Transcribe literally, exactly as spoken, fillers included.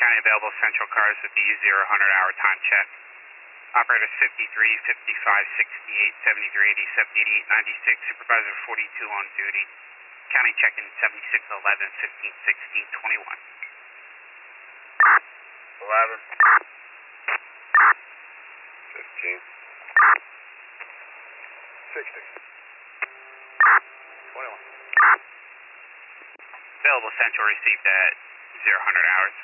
County available Central cars with the zero hundred hour time check. Operators fifty-three, fifty-five, sixty-eight, seventy-three, eighty-seven, eighty-eight, ninety-six. Supervisor forty-two on duty. County check-in seventy-six, eleven, fifteen, sixteen, twenty-one. eleven. fifteen. sixteen. twenty-one. Available Central received at zero hundred hours.